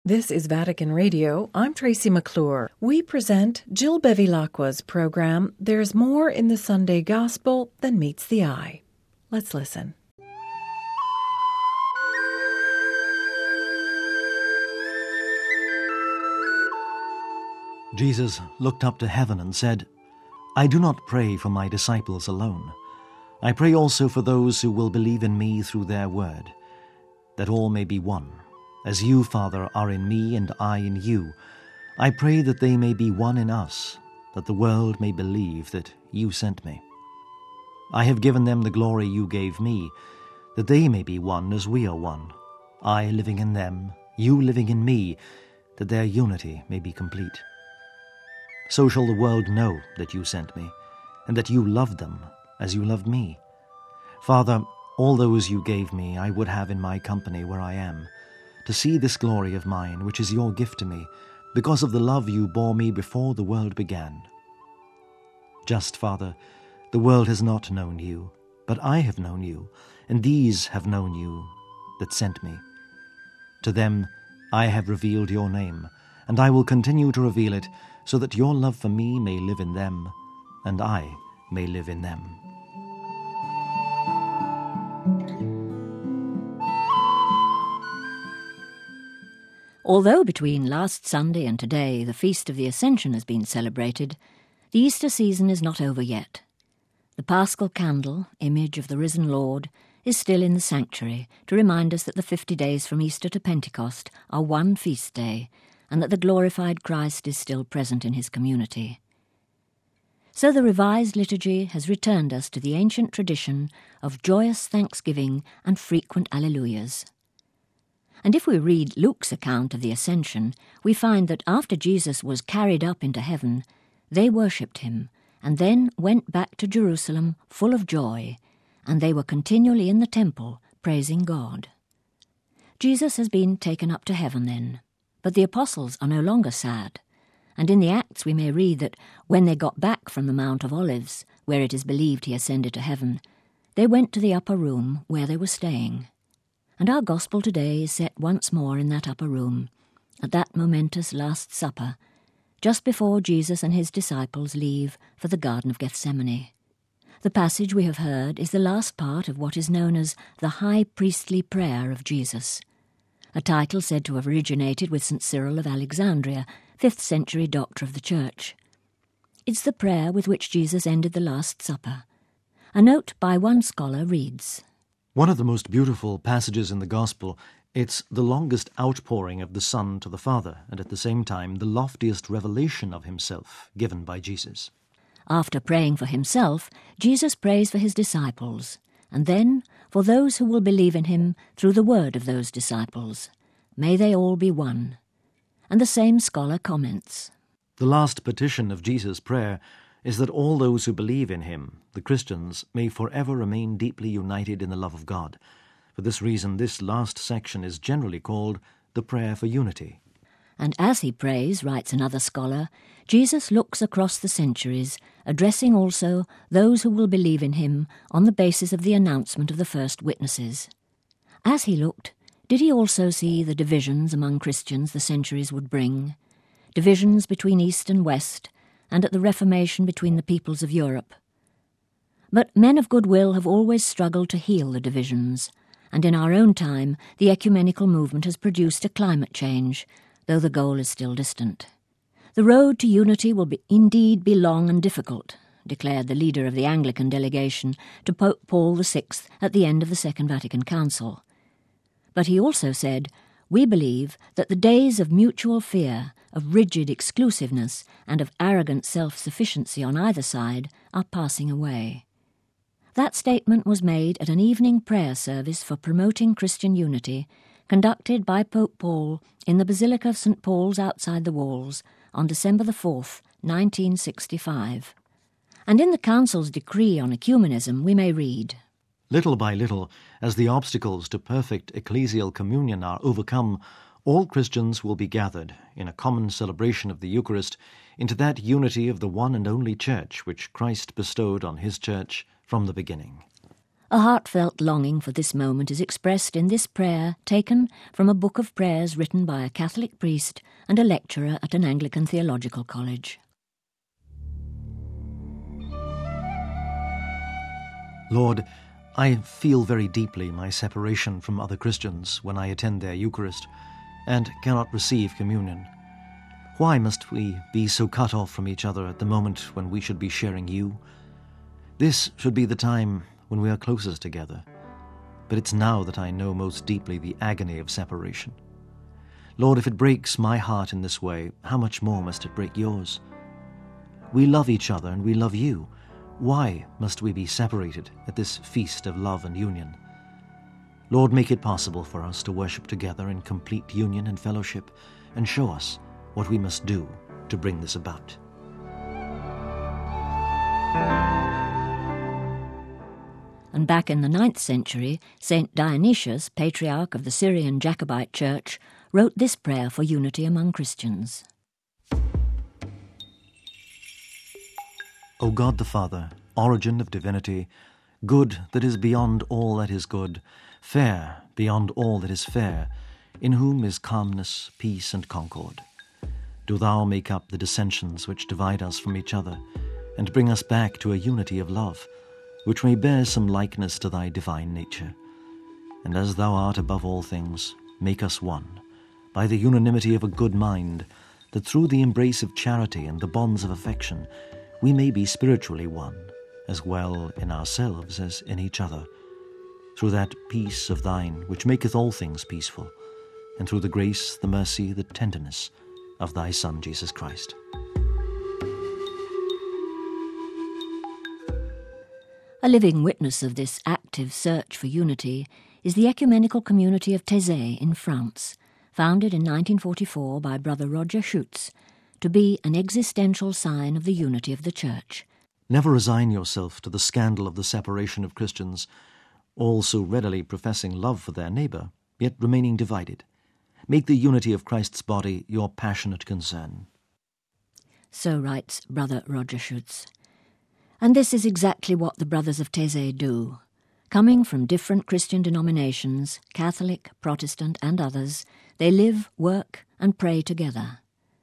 This is Vatican Radio. I'm Tracy McClure. We present Jill Bevilacqua's program, There's More in the Sunday Gospel Than Meets the Eye. Let's listen. Jesus looked up to heaven and said, I do not pray for my disciples alone. I pray also for those who will believe in me through their word, that all may be one. As you, Father, are in me and I in you, I pray that they may be one in us, that the world may believe that you sent me. I have given them the glory you gave me, that they may be one as we are one, I living in them, you living in me, that their unity may be complete. So shall the world know that you sent me, and that you loved them as you loved me. Father, all those you gave me I would have in my company where I am, to see this glory of mine, which is your gift to me, because of the love you bore me before the world began. Just, Father, the world has not known you, but I have known you, and these have known you that sent me. To them I have revealed your name, and I will continue to reveal it, so that your love for me may live in them, and I may live in them. Although between last Sunday and today the Feast of the Ascension has been celebrated, the Easter season is not over yet. The Paschal candle, image of the risen Lord, is still in the sanctuary to remind us that the 50 days from Easter to Pentecost are one feast day, and that the glorified Christ is still present in his community. So the revised liturgy has returned us to the ancient tradition of joyous thanksgiving and frequent alleluias. And if we read Luke's account of the Ascension, we find that after Jesus was carried up into heaven, they worshipped him, and then went back to Jerusalem full of joy, and they were continually in the temple praising God. Jesus has been taken up to heaven then, but the apostles are no longer sad, and in the Acts we may read that when they got back from the Mount of Olives, where it is believed he ascended to heaven, they went to the upper room where they were staying. And our Gospel today is set once more in that upper room, at that momentous Last Supper, just before Jesus and his disciples leave for the Garden of Gethsemane. The passage we have heard is the last part of what is known as the High Priestly Prayer of Jesus, a title said to have originated with St. Cyril of Alexandria, 5th century doctor of the Church. It's the prayer with which Jesus ended the Last Supper. A note by one scholar reads, One of the most beautiful passages in the Gospel, it's the longest outpouring of the Son to the Father, and at the same time the loftiest revelation of himself given by Jesus. After praying for himself, Jesus prays for his disciples, and then for those who will believe in him through the word of those disciples. May they all be one. And the same scholar comments, The last petition of Jesus' prayer is that all those who believe in him, the Christians, may forever remain deeply united in the love of God. For this reason, this last section is generally called the prayer for unity. And as he prays, writes another scholar, Jesus looks across the centuries, addressing also those who will believe in him on the basis of the announcement of the first witnesses. As he looked, did he also see the divisions among Christians the centuries would bring? Divisions between East and West, and at the Reformation between the peoples of Europe. But men of goodwill have always struggled to heal the divisions, and in our own time the ecumenical movement has produced a climate change, though the goal is still distant. The road to unity will indeed be long and difficult, declared the leader of the Anglican delegation to Pope Paul VI at the end of the Second Vatican Council. But he also said, We believe that the days of mutual fear, of rigid exclusiveness, and of arrogant self-sufficiency on either side are passing away. That statement was made at an evening prayer service for promoting Christian unity, conducted by Pope Paul in the Basilica of St. Paul's outside the walls on December the 4th, 1965. And in the Council's decree on ecumenism we may read, Little by little, as the obstacles to perfect ecclesial communion are overcome, all Christians will be gathered, in a common celebration of the Eucharist, into that unity of the one and only Church which Christ bestowed on his Church from the beginning. A heartfelt longing for this moment is expressed in this prayer taken from a book of prayers written by a Catholic priest and a lecturer at an Anglican theological college. Lord, I feel very deeply my separation from other Christians when I attend their Eucharist and cannot receive communion. Why must we be so cut off from each other at the moment when we should be sharing you? This should be the time when we are closest together, but it's now that I know most deeply the agony of separation. Lord, if it breaks my heart in this way, how much more must it break yours? We love each other and we love you. Why must we be separated at this feast of love and union? Lord, make it possible for us to worship together in complete union and fellowship, and show us what we must do to bring this about. And back in the 9th century, St. Dionysius, patriarch of the Syrian Jacobite Church, wrote this prayer for unity among Christians. O God the Father, origin of divinity, good that is beyond all that is good, fair beyond all that is fair, in whom is calmness, peace, and concord. Do thou make up the dissensions which divide us from each other, and bring us back to a unity of love, which may bear some likeness to thy divine nature. And as thou art above all things, make us one, by the unanimity of a good mind, that through the embrace of charity and the bonds of affection, we may be spiritually one, as well in ourselves as in each other, through that peace of thine which maketh all things peaceful, and through the grace, the mercy, the tenderness of thy Son, Jesus Christ. A living witness of this active search for unity is the ecumenical community of Taizé in France, founded in 1944 by Brother Roger Schutz, to be an existential sign of the unity of the Church. Never resign yourself to the scandal of the separation of Christians, all so readily professing love for their neighbour, yet remaining divided. Make the unity of Christ's body your passionate concern. So writes Brother Roger Schutz. And this is exactly what the Brothers of Taizé do. Coming from different Christian denominations, Catholic, Protestant, and others, they live, work, and pray together.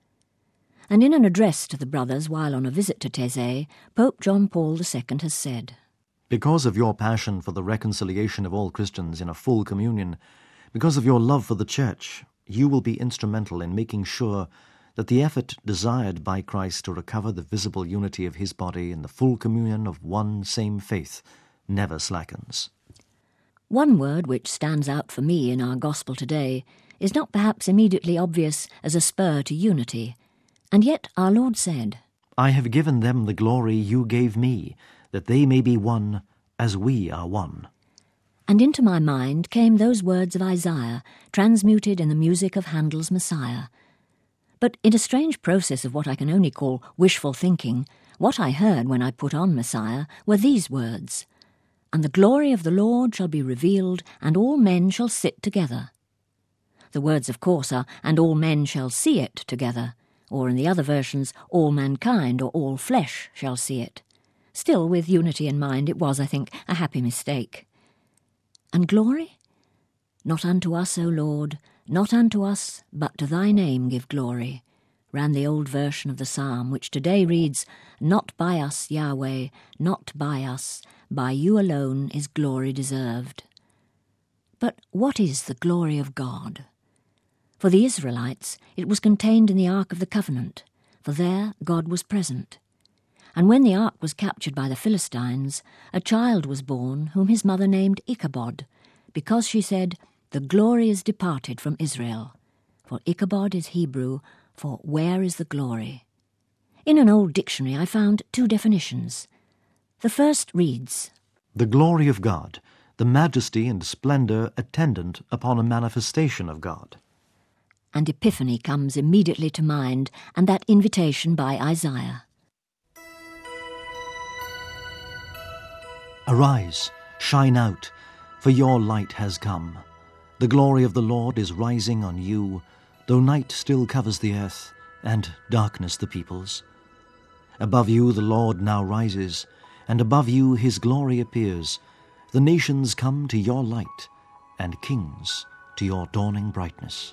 And in an address to the brothers while on a visit to Taizé, Pope John Paul II has said, Because of your passion for the reconciliation of all Christians in a full communion, because of your love for the Church, you will be instrumental in making sure that the effort desired by Christ to recover the visible unity of his body in the full communion of one same faith never slackens. One word which stands out for me in our Gospel today is not perhaps immediately obvious as a spur to unity, and yet our Lord said, I have given them the glory you gave me, that they may be one as we are one. And into my mind came those words of Isaiah, transmuted in the music of Handel's Messiah. But in a strange process of what I can only call wishful thinking, what I heard when I put on Messiah were these words, And the glory of the Lord shall be revealed, and all men shall sit together. The words, of course, are, and all men shall see it together, or in the other versions, all mankind or all flesh shall see it. Still, with unity in mind, it was, I think, a happy mistake. And glory? Not unto us, O Lord, not unto us, but to thy name give glory, ran the old version of the psalm, which today reads, Not by us, Yahweh, not by us, by you alone is glory deserved. But what is the glory of God? For the Israelites, it was contained in the Ark of the Covenant, for there God was present. And when the ark was captured by the Philistines, a child was born whom his mother named Ichabod, because she said, The glory is departed from Israel. For Ichabod is Hebrew, for where is the glory? In an old dictionary I found two definitions. The first reads, The glory of God, the majesty and splendour attendant upon a manifestation of God. And Epiphany comes immediately to mind, and that invitation by Isaiah. Arise, shine out, for your light has come. The glory of the Lord is rising on you, though night still covers the earth, and darkness the peoples. Above you the Lord now rises, and above you his glory appears, The nations come to your light, and kings to your dawning brightness.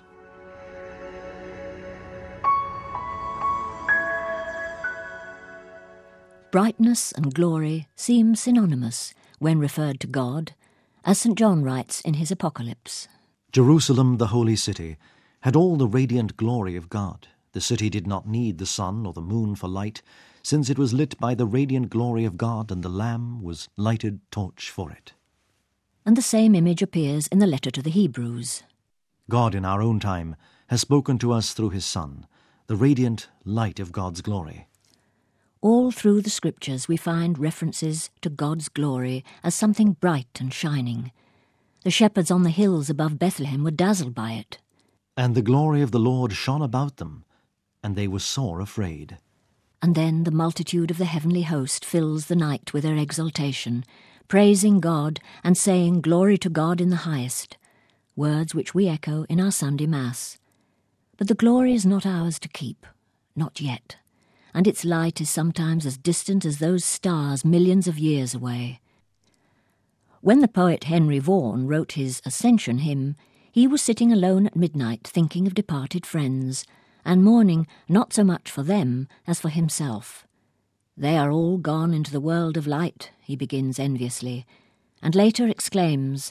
Brightness and glory seem synonymous when referred to God, as St. John writes in his Apocalypse. Jerusalem, the holy city, had all the radiant glory of God. The city did not need the sun or the moon for light, since it was lit by the radiant glory of God, and the Lamb was lighted torch for it. And the same image appears in the letter to the Hebrews. God in our own time has spoken to us through his Son, the radiant light of God's glory. All through the Scriptures we find references to God's glory as something bright and shining. The shepherds on the hills above Bethlehem were dazzled by it. And the glory of the Lord shone about them, and they were sore afraid. And then the multitude of the heavenly host fills the night with their exultation, praising God and saying, "Glory to God in the highest," words which we echo in our Sunday Mass. But the glory is not ours to keep, not yet, and its light is sometimes as distant as those stars millions of years away. When the poet Henry Vaughan wrote his Ascension hymn, he was sitting alone at midnight thinking of departed friends, and mourning not so much for them as for himself. "They are all gone into the world of light," he begins enviously, and later exclaims,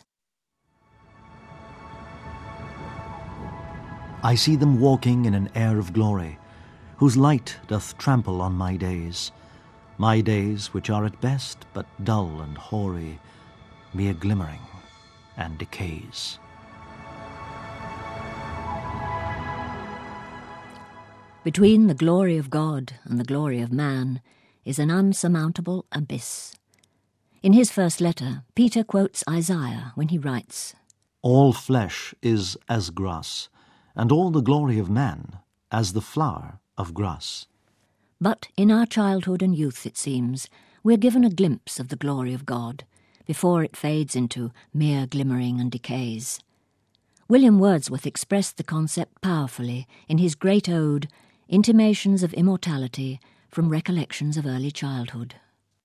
I see them walking in an air of glory, whose light doth trample on my days which are at best but dull and hoary, mere glimmering and decays. Between the glory of God and the glory of man is an unsurmountable abyss. In his first letter, Peter quotes Isaiah when he writes, All flesh is as grass, and all the glory of man as the flower of grass. But in our childhood and youth, it seems, we're given a glimpse of the glory of God before it fades into mere glimmering and decays. William Wordsworth expressed the concept powerfully in his great ode, Intimations of Immortality from Recollections of Early Childhood.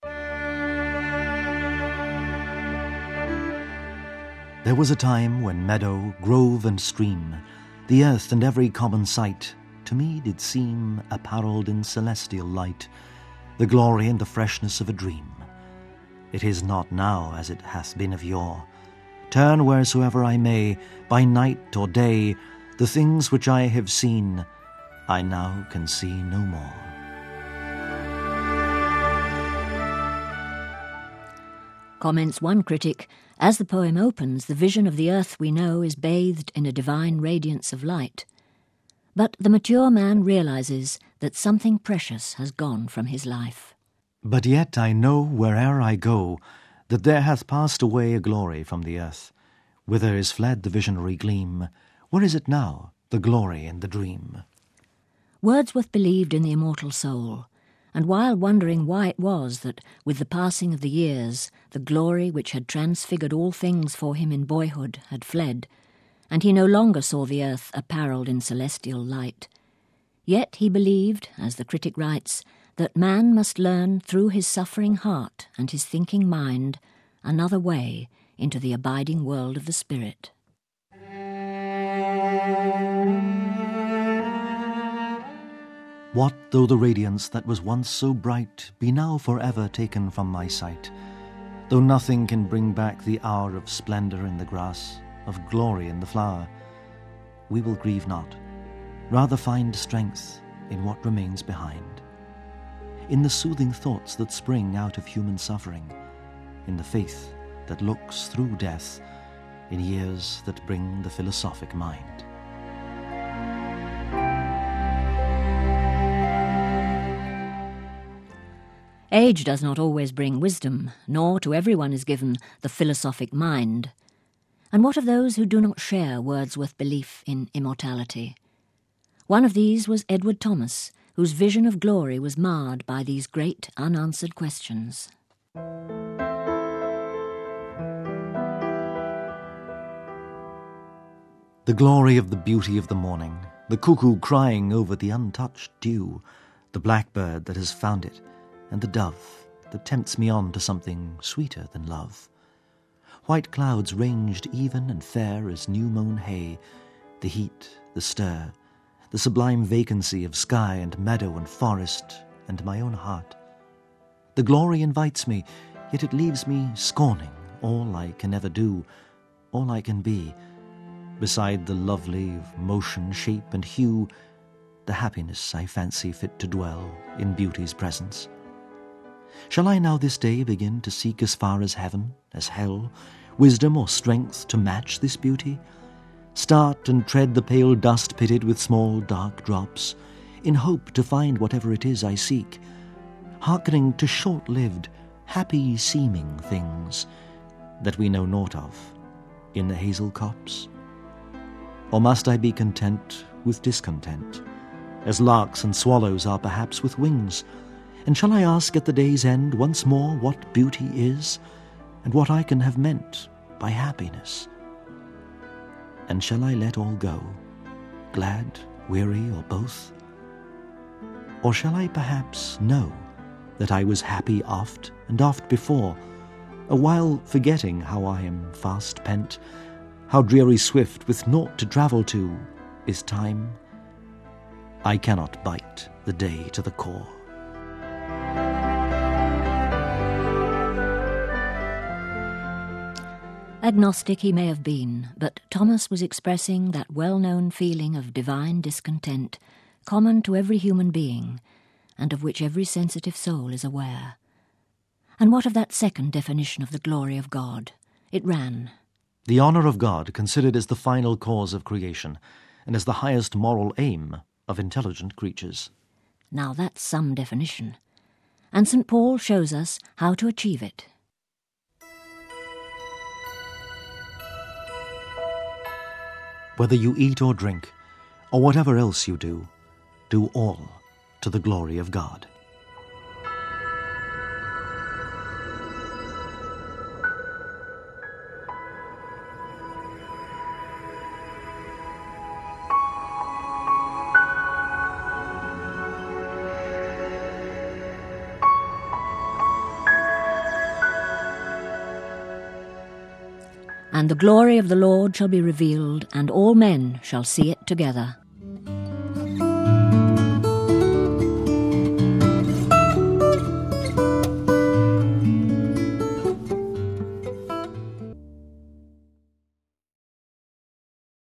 There was a time when meadow, grove, and stream, the earth and every common sight, to me did seem apparelled in celestial light, the glory and the freshness of a dream. It is not now as it hath been of yore. Turn wheresoever I may, by night or day, the things which I have seen, I now can see no more. Comments one critic, as the poem opens, the vision of the earth we know is bathed in a divine radiance of light. But the mature man realizes that something precious has gone from his life. But yet I know where'er I go, that there hath passed away a glory from the earth. Whither is fled the visionary gleam? Where is it now, the glory in the dream? Wordsworth believed in the immortal soul, and while wondering why it was that, with the passing of the years, the glory which had transfigured all things for him in boyhood had fled, and he no longer saw the earth apparelled in celestial light, yet he believed, as the critic writes, that man must learn through his suffering heart and his thinking mind another way into the abiding world of the Spirit. What though the radiance that was once so bright be now forever taken from my sight, though nothing can bring back the hour of splendour in the grass, of glory in the flower, we will grieve not, rather find strength in what remains behind, in the soothing thoughts that spring out of human suffering, in the faith that looks through death, in years that bring the philosophic mind. Age does not always bring wisdom, nor to everyone is given the philosophic mind. And what of those who do not share Wordsworth's belief in immortality? One of these was Edward Thomas, whose vision of glory was marred by these great unanswered questions. The glory of the beauty of the morning, the cuckoo crying over the untouched dew, the blackbird that has found it, and the dove that tempts me on to something sweeter than love. White clouds ranged even and fair as new-mown hay, the heat, the stir, the sublime vacancy of sky and meadow and forest and my own heart. The glory invites me, yet it leaves me scorning all I can ever do, all I can be, beside the lovely of motion, shape and hue, the happiness I fancy fit to dwell in beauty's presence. Shall I now this day begin to seek as far as heaven, as hell, wisdom or strength to match this beauty? Start and tread the pale dust pitted with small dark drops, in hope to find whatever it is I seek, hearkening to short-lived, happy-seeming things that we know naught of in the hazel copse? Or must I be content with discontent, as larks and swallows are perhaps with wings? And shall I ask at the day's end once more what beauty is, and what I can have meant by happiness? And shall I let all go, glad, weary, or both? Or shall I perhaps know that I was happy oft and oft before, a while forgetting how I am fast pent, how dreary swift with naught to travel to is time? I cannot bite the day to the core. Agnostic he may have been, but Thomas was expressing that well-known feeling of divine discontent common to every human being, and of which every sensitive soul is aware. And what of that second definition of the glory of God? It ran, "The honour of God considered as the final cause of creation, and as the highest moral aim of intelligent creatures." Now that's some definition. And St. Paul shows us how to achieve it. Whether you eat or drink, or whatever else you do all to the glory of God. And the glory of the Lord shall be revealed, and all men shall see it together.